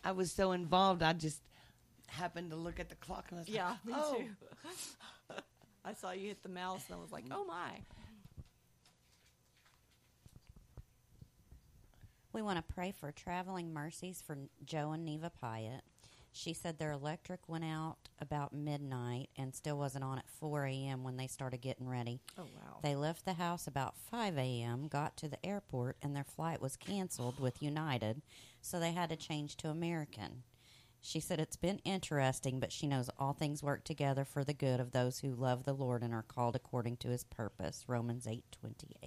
I was so involved, I just happened to look at the clock and I was like, Me oh. too. I saw you hit the mouse and I was like, oh my. We want to pray for traveling mercies for Joe and Neva Pyatt. She said their electric went out about midnight and still wasn't on at 4 a.m. when they started getting ready. Oh, wow. They left the house about 5 a.m., got to the airport, and their flight was canceled with United, so they had to change to American. She said it's been interesting, but she knows all things work together for the good of those who love the Lord and are called according to his purpose. Romans 8:28.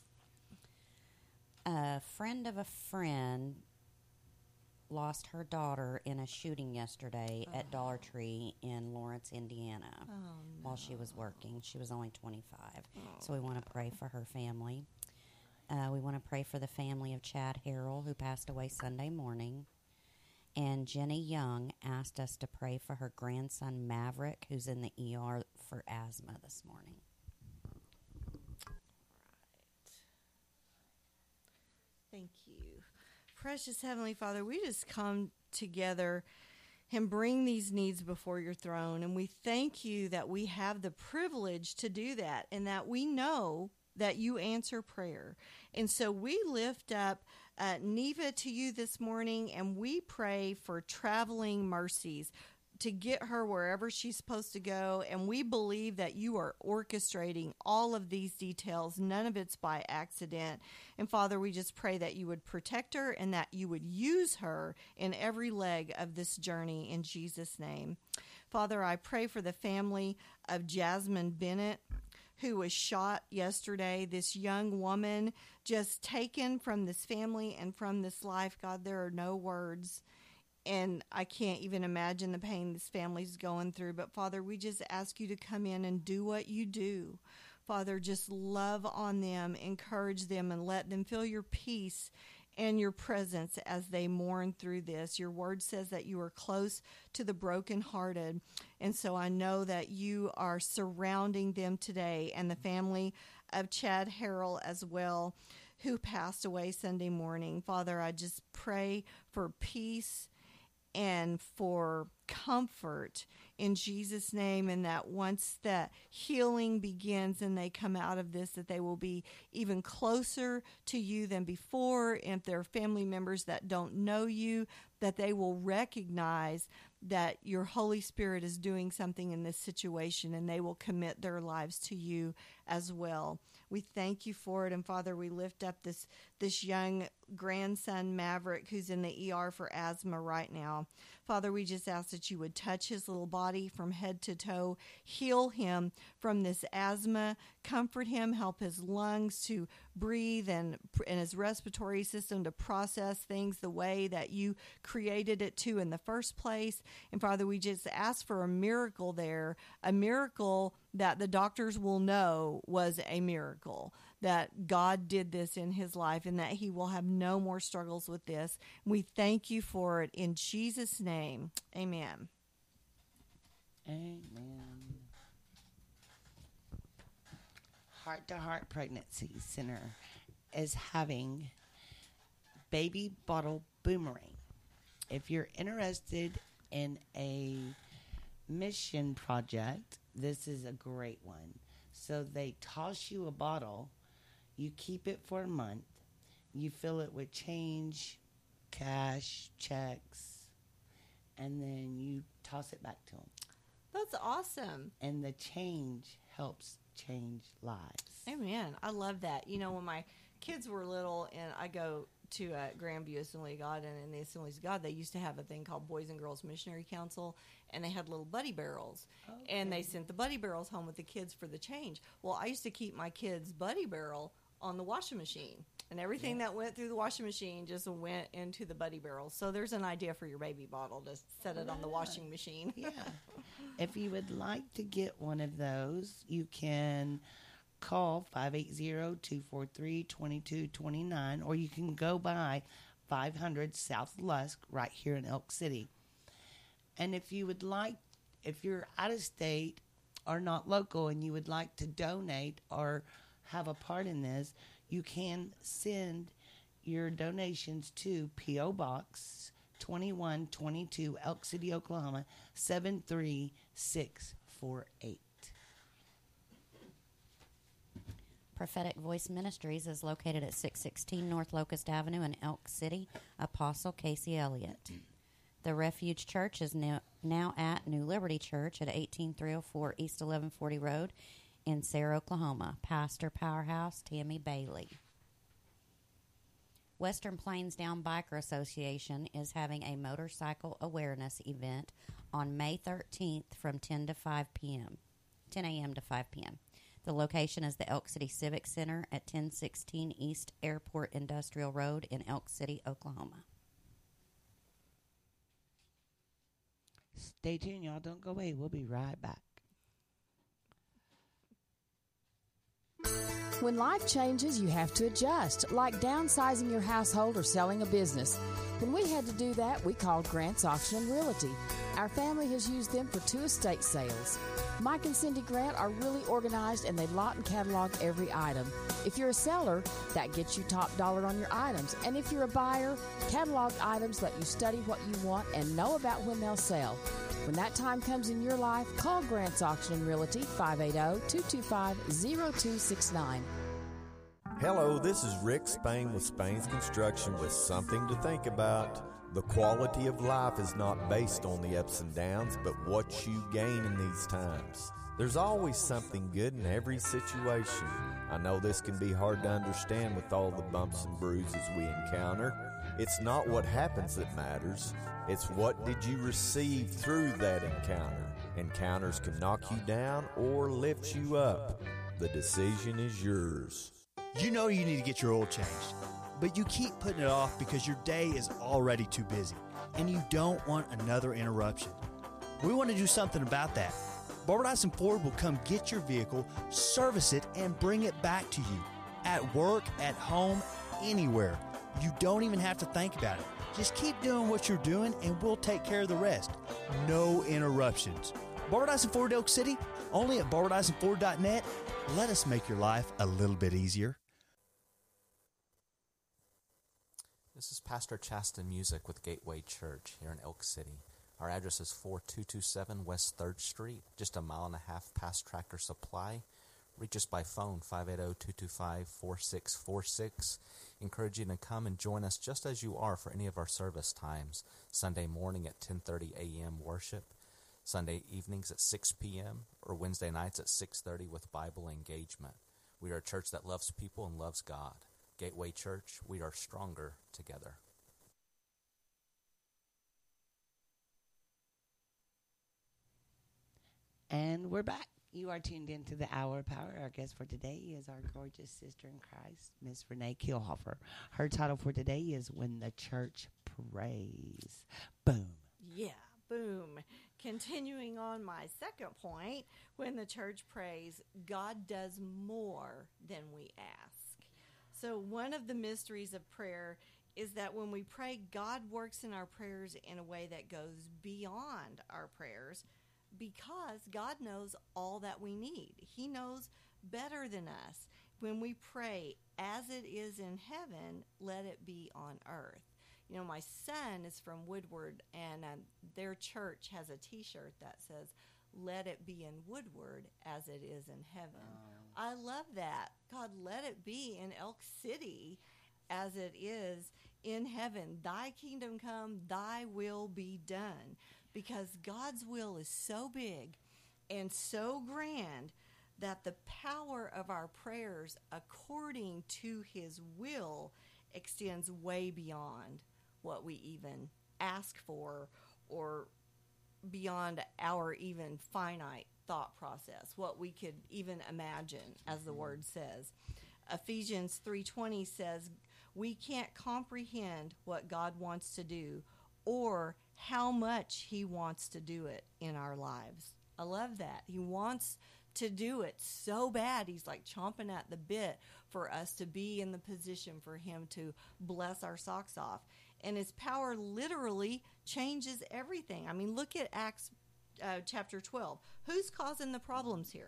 A friend of a friend lost her daughter in a shooting yesterday at Dollar Tree in Lawrence, Indiana, while she was working. She was only 25. So we want to pray for her family. We want to pray for the family of Chad Harrell, who passed away Sunday morning. And Jenny Young asked us to pray for her grandson, Maverick, who's in the ER for asthma this morning. Thank you. Precious Heavenly Father, we just come together and bring these needs before your throne. And we thank you that we have the privilege to do that and that we know that you answer prayer. And so we lift up Neva to you this morning, and we pray for traveling mercies to get her wherever she's supposed to go. And we believe that you are orchestrating all of these details. None of it's by accident. And Father, we just pray that you would protect her and that you would use her in every leg of this journey in Jesus' name. Father, I pray for the family of Jasmine Bennett, who was shot yesterday, this young woman just taken from this family and from this life. God, there are no words. And I can't even imagine the pain this family's going through. But, Father, we just ask you to come in and do what you do. Father, just love on them, encourage them, and let them feel your peace and your presence as they mourn through this. Your word says that you are close to the brokenhearted. And so I know that you are surrounding them today, and the family of Chad Harrell as well, who passed away Sunday morning. Father, I just pray for peace and for comfort in Jesus' name, and that once that healing begins and they come out of this, that they will be even closer to you than before. And if there are family members that don't know you, that they will recognize that your Holy Spirit is doing something in this situation, and they will commit their lives to you as well. We thank you for it. And Father, we lift up this young grandson, Maverick, who's in the ER for asthma right now. Father, we just ask that you would touch his little body from head to toe, heal him from this asthma, comfort him, help his lungs to breathe and his respiratory system to process things the way that you created it to in the first place. And Father, we just ask for a miracle there, a miracle that the doctors will know was a miracle, that God did this in his life and that he will have no more struggles with this. We thank you for it in Jesus' name. Amen. Amen. Heart to Heart Pregnancy Center is having baby bottle boomerang. If you're interested in a mission project, this is a great one. So they toss you a bottle, you keep it for a month, you fill it with change, cash, checks, and then you toss it back to them. That's awesome. And the change helps change lives. Amen. I love that. You know, when my kids were little and I go to Grandview Assembly of God, and in the Assemblies of God, they used to have a thing called Boys and Girls Missionary Council, and they had little buddy barrels. Okay. And they sent the buddy barrels home with the kids for the change. Well, I used to keep my kids' buddy barrel on the washing machine, and everything that went through the washing machine just went into the buddy barrel. So there's an idea for your baby bottle to set it on the washing machine. Yeah. If you would like to get one of those, you can call 580-243-2229, or you can go by 500 South Lusk right here in Elk City. And if you would like, if you're out of state or not local and you would like to donate or have a part in this, you can send your donations to P.O. Box 2122 Elk City, Oklahoma 73648. Prophetic Voice Ministries is located at 616 North Locust Avenue in Elk City. Apostle Casey Elliott. The Refuge Church is now at New Liberty Church at 18304 East 1140 Road in Sayre, Oklahoma. Pastor Powerhouse Tammy Bailey. Western Plains Down Biker Association is having a motorcycle awareness event on May 13th from 10 a.m. to 5 p.m. The location is the Elk City Civic Center at 1016 East Airport Industrial Road in Elk City, Oklahoma. Stay tuned, y'all. Don't go away. We'll be right back. When life changes, you have to adjust, like downsizing your household or selling a business. When we had to do that, we called Grant's Auction and Realty. Our family has used them for 2 estate sales. Mike and Cindy Grant are really organized, and they lot and catalog every item. If you're a seller, that gets you top dollar on your items. And if you're a buyer, catalog items let you study what you want and know about when they'll sell. When that time comes in your life, call Grant's Auction and Realty, 580-225-0269. Hello, this is Rick Spain with Spain's Construction with something to think about. The quality of life is not based on the ups and downs, but what you gain in these times. There's always something good in every situation. I know this can be hard to understand with all the bumps and bruises we encounter. It's not what happens that matters. It's what did you receive through that encounter. Encounters can knock you down or lift you up. The decision is yours. You know you need to get your oil changed, but you keep putting it off because your day is already too busy, and you don't want another interruption. We want to do something about that. Barbara Dyson Ford will come get your vehicle, service it, and bring it back to you. At work, at home, anywhere. You don't even have to think about it. Just keep doing what you're doing, and we'll take care of the rest. No interruptions. Barbara Dyson Ford Elk City, only at BarbaraDysonFord.net. Let us make your life a little bit easier. This is Pastor Chasten Music with Gateway Church here in Elk City. Our address is 4227 West 3rd Street, just a mile and a half past Tractor Supply. Reach us by phone, 580-225-4646. Encourage you to come and join us just as you are for any of our service times. Sunday morning at 10:30 a.m. worship, Sunday evenings at 6 p.m., or Wednesday nights at 6:30 with Bible engagement. We are a church that loves people and loves God. Gateway Church, we are stronger together. And we're back. You are tuned into the Hour of Power. Our guest for today is our gorgeous sister in Christ, Miss Renee Kielhofer. Her title for today is When the Church Prays. Boom. Yeah, boom. Continuing on my second point, when the church prays, God does more than we ask. So one of the mysteries of prayer is that when we pray, God works in our prayers in a way that goes beyond our prayers, because God knows all that we need. He knows better than us. When we pray, as it is in heaven, let it be on earth. You know, my son is from Woodward, and their church has a T-shirt that says, let it be in Woodward as it is in heaven. I love that. God, let it be in Elk City as it is in heaven. Thy kingdom come, thy will be done. Because God's will is so big and so grand that the power of our prayers according to his will extends way beyond what we even ask for, or beyond our even finite thought process, what we could even imagine, as the word says. Ephesians 3:20 says, we can't comprehend what God wants to do or how much he wants to do it in our lives. I love that. He wants to do it so bad. He's like chomping at the bit for us to be in the position for him to bless our socks off. And his power literally changes everything. I mean, look at Acts chapter 12. Who's causing the problems here?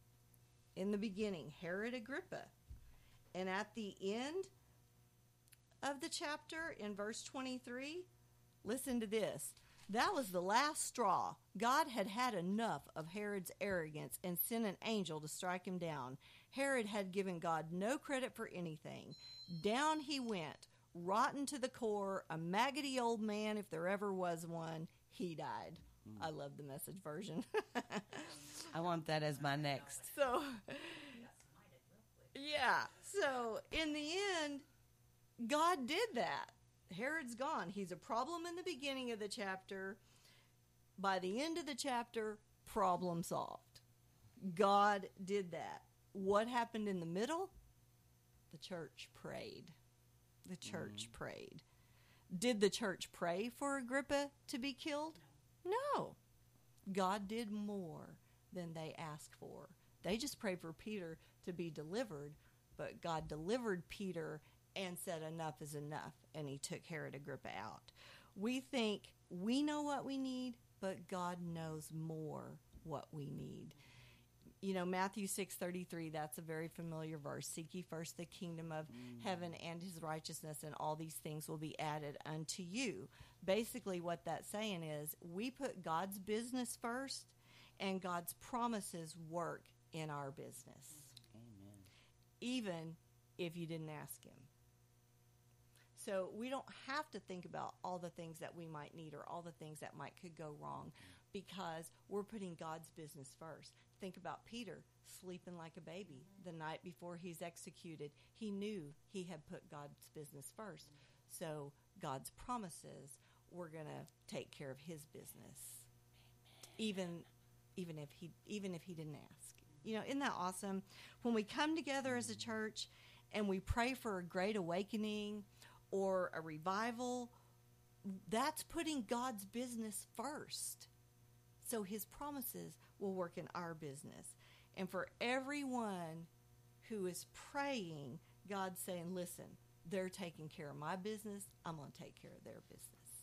In the beginning, Herod Agrippa. And at the end, of the chapter in verse 23, listen to this. That was the last straw. God had had enough of Herod's arrogance and sent an angel to strike him down. Herod had given God no credit for anything. Down he went, rotten to the core, a maggoty old man if there ever was one. He died. I love the Message version. I want that as my next. So, yeah. So, in the end, God did that. Herod's gone. He's a problem in the beginning of the chapter. By the end of the chapter, problem solved. God did that. What happened in the middle? The church prayed. The church prayed. Did the church pray for Agrippa to be killed? No. God did more than they asked for. They just prayed for Peter to be delivered, but God delivered Peter and said enough is enough, and he took Herod Agrippa out. We think we know what we need, but God knows more what we need. You know, Matthew 6:33, that's a very familiar verse. Seek ye first the kingdom of heaven and his righteousness, and all these things will be added unto you. Basically, what that's saying is we put God's business first, and God's promises work in our business. Amen. Even if you didn't ask him. So we don't have to think about all the things that we might need or all the things that could go wrong, because we're putting God's business first. Think about Peter sleeping like a baby the night before he's executed. He knew he had put God's business first. So God's promises were going to take care of his business, even if he didn't ask. You know, isn't that awesome? When we come together as a church and we pray for a great awakening or a revival, that's putting God's business first. So his promises will work in our business. And for everyone who is praying, God's saying, listen, they're taking care of my business. I'm going to take care of their business.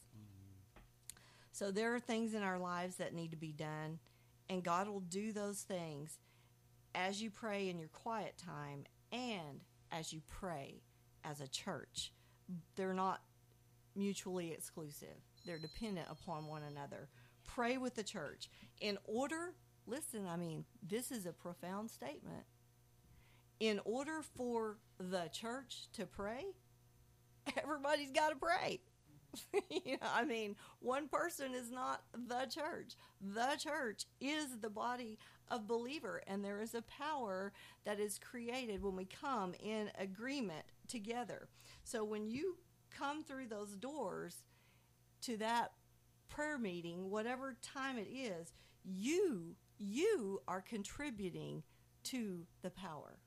So there are things in our lives that need to be done, and God will do those things as you pray in your quiet time and as you pray as a church. They're not mutually exclusive. They're dependent upon one another. Pray with the church. In order, listen, I mean, this is a profound statement. In order for the church to pray, everybody's got to pray. You know, I mean, one person is not the church. The church is the body of believer, and there is a power that is created when we come in agreement together. So when you come through those doors to that prayer meeting, whatever time it is, you are contributing to the power.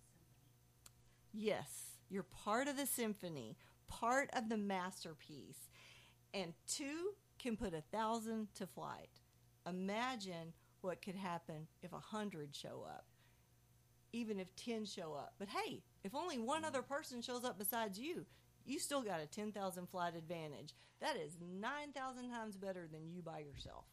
Yes, you're part of the symphony, part of the masterpiece. And 2 can put 1,000 to flight. Imagine what could happen if 100 show up, even if 10 show up. But hey, if only one other person shows up besides you, you still got a 10,000 flight advantage. That is 9,000 times better than you by yourself.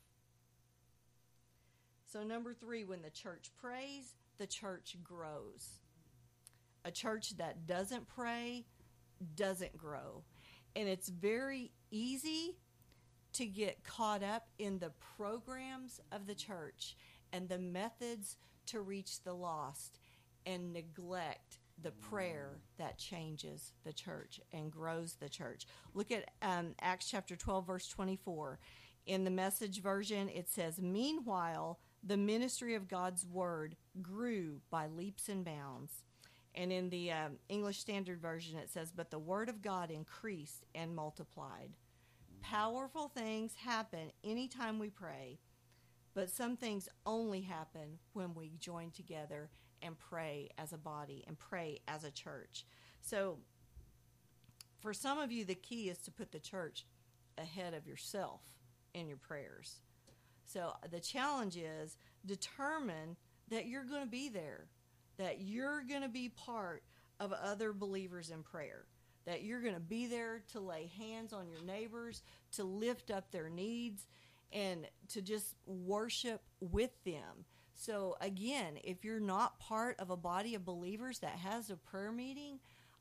So number 3, when the church prays, the church grows. A church that doesn't pray doesn't grow. And it's very easy to get caught up in the programs of the church and the methods to reach the lost and neglect the prayer that changes the church and grows the church. Look at Acts chapter 12, verse 24. In the Message version, it says, "Meanwhile, the ministry of God's word grew by leaps and bounds." And in the English Standard Version, it says, "But the word of God increased and multiplied." Powerful things happen anytime we pray, but some things only happen when we join together and pray as a body and pray as a church. So for some of you, the key is to put the church ahead of yourself in your prayers. So the challenge is determine that you're going to be there, that you're going to be part of other believers in prayer, that you're going to be there to lay hands on your neighbors, to lift up their needs, and to just worship with them. So again, if you're not part of a body of believers that has a prayer meeting,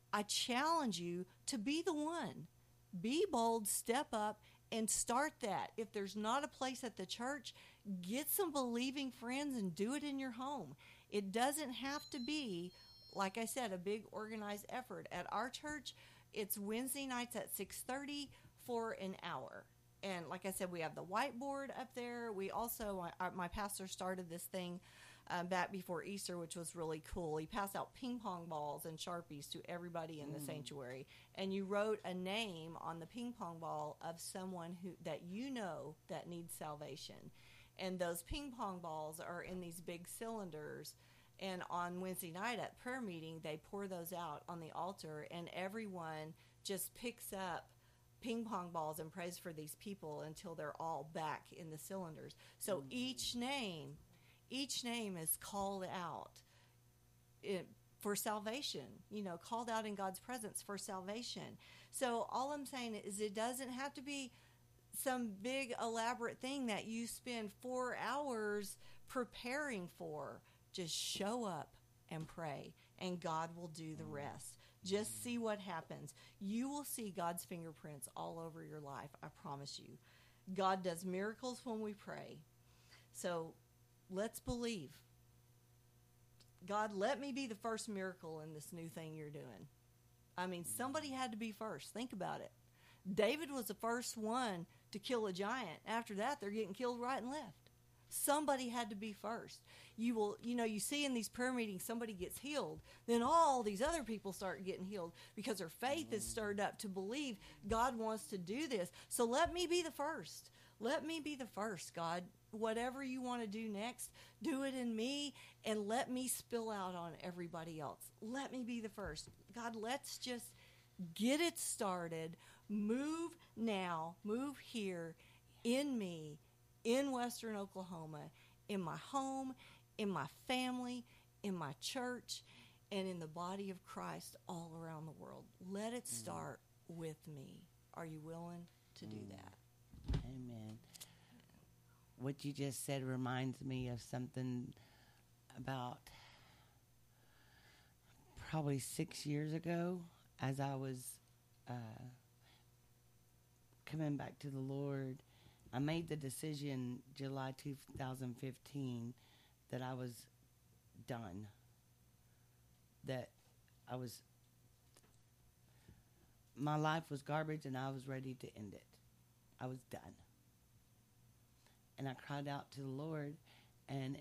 I challenge you to be the one. Be bold, step up, and start that. If there's not a place at the church, get some believing friends and do it in your home. It doesn't have to be, like I said, a big organized effort. At our church, it's Wednesday nights at 6:30 for an hour. And like I said, we have the whiteboard up there. We also, my pastor started this thing back before Easter, which was really cool. He passed out ping pong balls and Sharpies to everybody in the sanctuary. And you wrote a name on the ping pong ball of someone that you know that needs salvation. And those ping pong balls are in these big cylinders. And on Wednesday night at prayer meeting, they pour those out on the altar, and everyone just picks up ping pong balls and prays for these people until they're all back in the cylinders. So each name is called out for salvation, called out in God's presence for salvation. So all I'm saying is it doesn't have to be some big elaborate thing that you spend 4 hours preparing for. Just show up and pray, and God will do the rest. Just see what happens. You will see God's fingerprints all over your life, I promise you. God does miracles when we pray. So let's believe. God, let me be the first miracle in this new thing you're doing. I mean, somebody had to be first. Think about it. David was the first one to kill a giant. After that, they're getting killed right and left. Somebody had to be first. You see in these prayer meetings, somebody gets healed. Then all these other people start getting healed because their faith is stirred up to believe God wants to do this. So let me be the first. Let me be the first, God. Whatever you want to do next, do it in me, and let me spill out on everybody else. Let me be the first. God, let's just get it started. Move now. Move here in me, in Western Oklahoma, in my home, in my family, in my church, and in the body of Christ all around the world. Let it start with me. Are you willing to do that? Amen. What you just said reminds me of something about probably 6 years ago as I was coming back to the Lord. I made the decision July 2015 that I was done. That my life was garbage and I was ready to end it. I was done. And I cried out to the Lord. And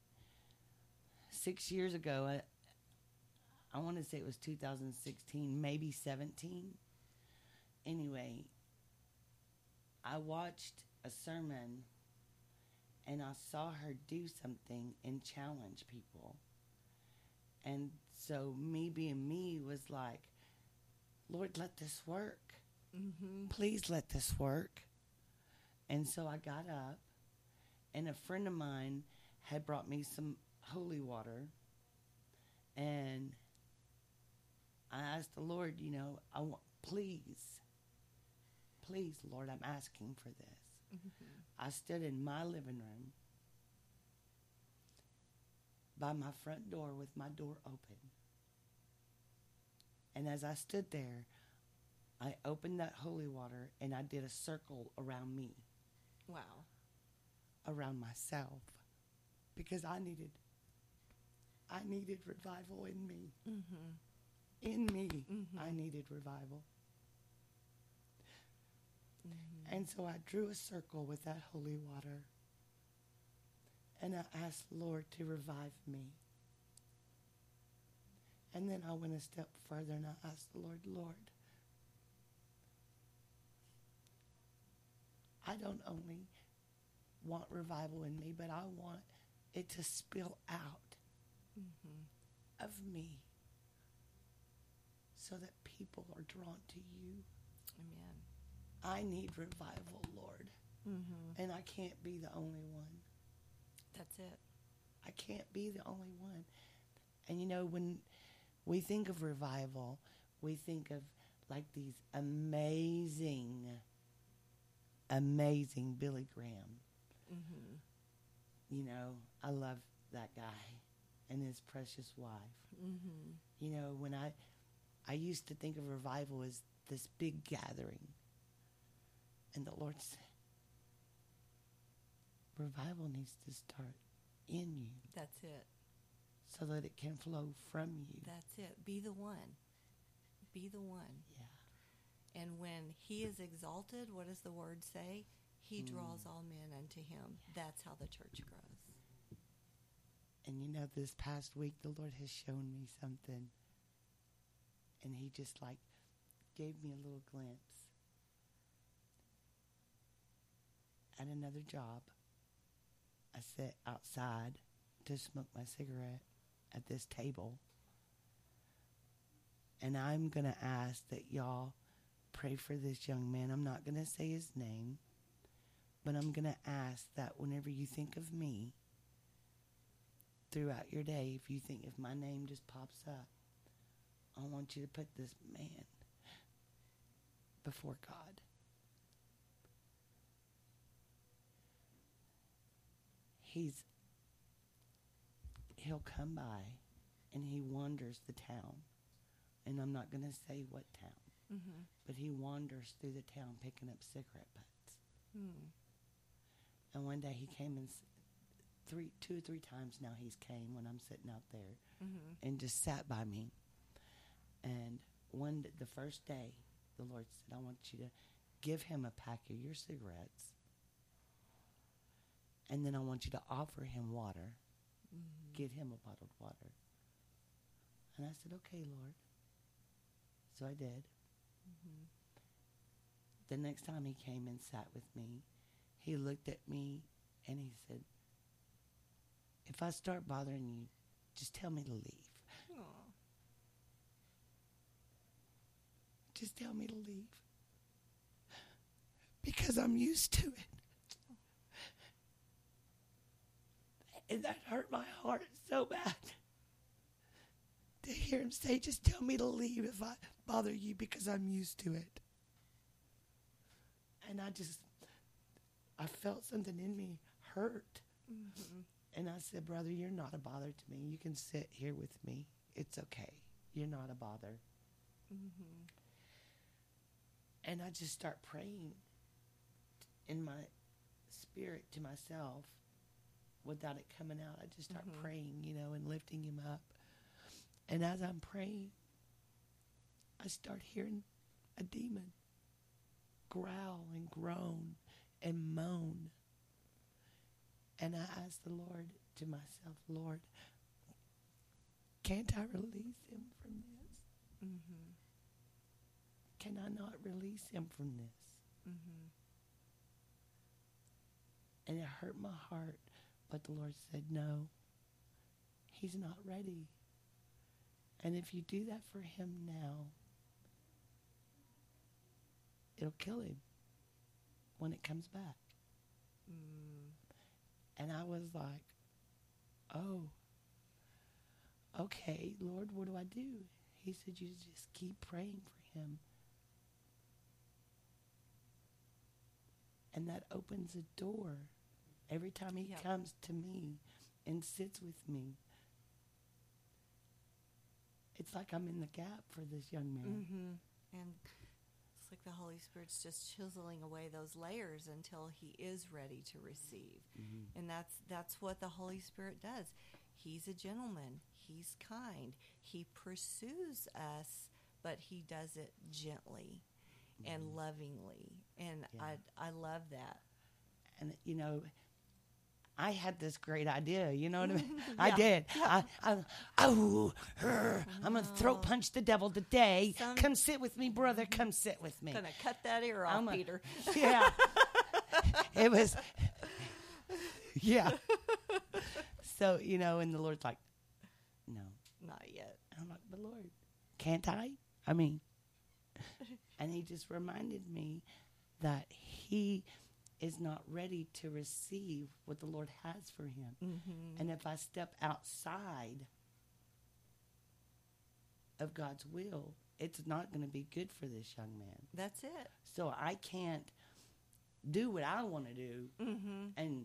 6 years ago, I want to say it was 2016, maybe 17. Anyway, I watched a sermon and I saw her do something and challenge people. And so me being me was like, Lord, let this work. Mm-hmm. Please let this work. And so I got up, and a friend of mine had brought me some holy water. And I asked the Lord, I want, please, Lord, I'm asking for this. Mm-hmm. I stood in my living room by my front door with my door open. And as I stood there, I opened that holy water and I did a circle around me. Wow. Around myself. Because I needed revival in me. Mm-hmm. In me, mm-hmm. I needed revival. Mm-hmm. And so I drew a circle with that holy water. And I asked Lord to revive me. And then I went a step further and I asked the Lord, I don't only want revival in me, but I want it to spill out mm-hmm. of me so that people are drawn to you. Amen. I need revival, Lord. Mm-hmm. And I can't be the only one. That's it. I can't be the only one. And when we think of revival, we think of like these amazing Billy Graham. Mm-hmm. I love that guy and his precious wife. Mm-hmm. When I I used to think of revival as this big gathering. And the Lord said, revival needs to start in you. That's it. So that it can flow from you. That's it. Be the one. Be the one. Yeah. And when he is exalted, what does the word say? He draws all men unto him. That's how the church grows. And you know, this past week, the Lord has shown me something. And he just like gave me a little glimpse. At another job, I sat outside to smoke my cigarette at this table. And I'm going to ask that y'all pray for this young man. I'm not going to say his name, but I'm going to ask that whenever you think of me throughout your day, if my name just pops up, I want you to put this man before God. He'll come by and he wanders the town. And I'm not going to say what town, but he wanders through the town picking up cigarette butts. And one day he came and 2 or 3 times now he's came when I'm sitting out there and just sat by me. And the first day, the Lord said, I want you to give him a pack of your cigarettes. And then I want you to offer him water. Get him a bottled water. And I said, okay, Lord. So I did. The next time he came and sat with me, he looked at me and he said, if I start bothering you, just tell me to leave. Aww. Just tell me to leave. Because I'm used to it. And that hurt my heart so bad to hear him say, just tell me to leave if I bother you because I'm used to it. And I felt something in me hurt. And I said, brother, you're not a bother to me. You can sit here with me. It's okay. You're not a bother. And I just start praying in my spirit to myself. Without it coming out, I just start praying, and lifting him up. And as I'm praying, I start hearing a demon growl and groan and moan. And I asked the Lord to myself, Lord, can't I release him from this? Can I not release him from this? And it hurt my heart. But the Lord said, no, he's not ready. And if you do that for him now, it'll kill him when it comes back. And I was like, oh, okay, Lord, what do I do? He said, you just keep praying for him. And that opens a door. Every time he comes to me and sits with me, it's like I'm in the gap for this young man. And it's like the Holy Spirit's just chiseling away those layers until he is ready to receive. And that's what the Holy Spirit does. He's a gentleman. He's kind. He pursues us, but he does it gently and lovingly. And I love that. And, I had this great idea, you know what I mean? I did. I'm going to throat punch the devil today. Come sit with me, brother. Come sit with me. Going to cut that ear off, Peter. Yeah. It was, yeah. So, and the Lord's like, no. Not yet. I'm like, but Lord, can't I? I mean, and he just reminded me that he is not ready to receive what the Lord has for him. And if I step outside of God's will, it's not going to be good for this young man. That's it. So I can't do what I want to do and,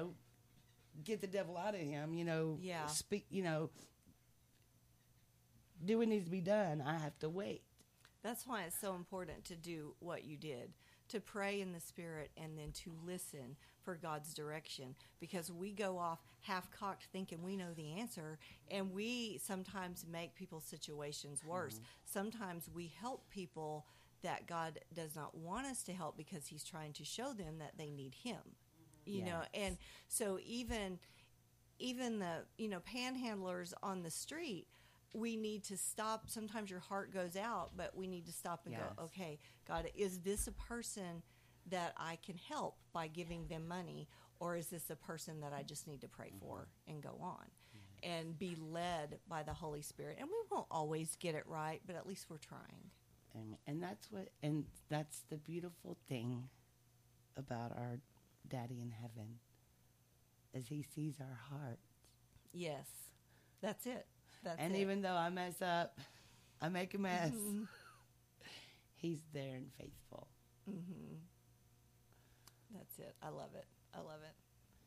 get the devil out of him, speak, do what needs to be done. I have to wait. That's why it's so important to do what you did, to pray in the Spirit and then to listen for God's direction, because we go off half-cocked thinking we know the answer, and we sometimes make people's situations worse. Sometimes we help people that God does not want us to help because he's trying to show them that they need him, you know. And so even the, panhandlers on the street, we need to stop. Sometimes your heart goes out, but we need to stop and go, okay, God, is this a person that I can help by giving them money, or is this a person that I just need to pray for and go on and be led by the Holy Spirit? And we won't always get it right, but at least we're trying. And that's the beautiful thing about our Daddy in heaven, is he sees our hearts. Yes, that's it. And even though I mess up, I make a mess, he's there and faithful. Mm-hmm. That's it. I love it. I love it.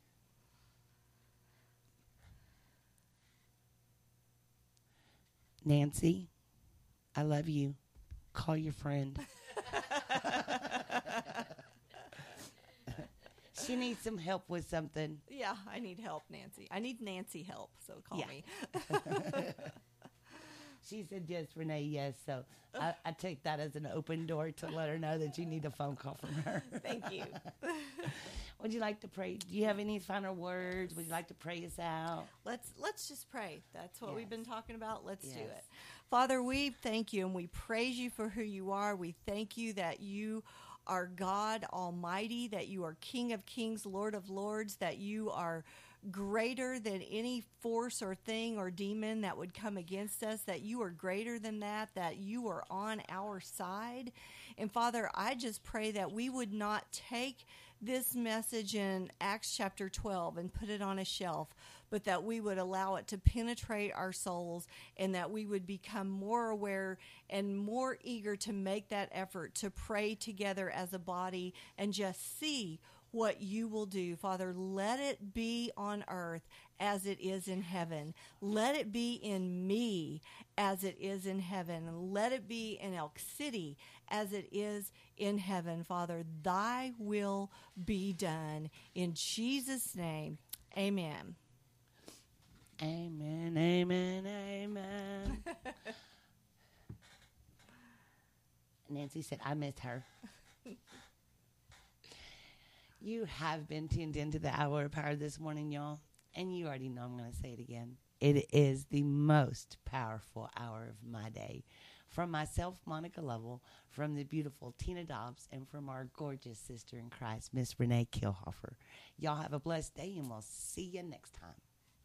Nancy, I love you. Call your friend. She needs some help with something. Yeah, I need help, Nancy. I need Nancy help, so call me. She said yes, Renee, yes. So I take that as an open door to let her know that you need a phone call from her. Thank you. Would you like to pray? Do you have any final words? Would you like to pray us out? Let's just pray. That's what we've been talking about. Let's do it. Father, we thank you and we praise you for who you are. We thank you that you are God Almighty, that you are King of Kings, Lord of Lords, that you are greater than any force or thing or demon that would come against us, that you are greater than that you are on our side. And Father, I just pray that we would not take this message in Acts chapter 12 and put it on a shelf, but that we would allow it to penetrate our souls, and that we would become more aware and more eager to make that effort to pray together as a body and just see what you will do. Father, let it be on earth as it is in heaven. Let it be in me as it is in heaven. Let it be in Elk City as it is in heaven. Father, thy will be done. In Jesus' name, amen. Amen, amen, amen. Nancy said, I miss her. You have been tuned into the Hour of Power this morning, y'all. And you already know I'm going to say it again. It is the most powerful hour of my day. From myself, Monica Lovell, from the beautiful Tina Dobbs, and from our gorgeous sister in Christ, Miss Renee Kilhofer. Y'all have a blessed day, and we'll see you next time.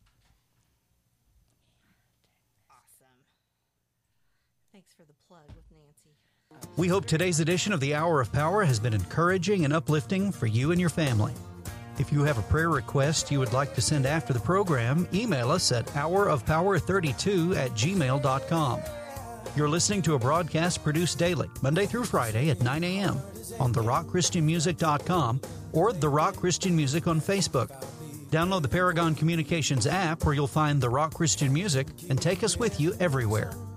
Awesome. Thanks for the plug with Nancy. We hope today's edition of the Hour of Power has been encouraging and uplifting for you and your family. If you have a prayer request you would like to send after the program, email us at hourofpower32@gmail.com. You're listening to a broadcast produced daily, Monday through Friday at 9 a.m. on therockchristianmusic.com or The Rock Christian Music on Facebook. Download the Paragon Communications app where you'll find The Rock Christian Music and take us with you everywhere.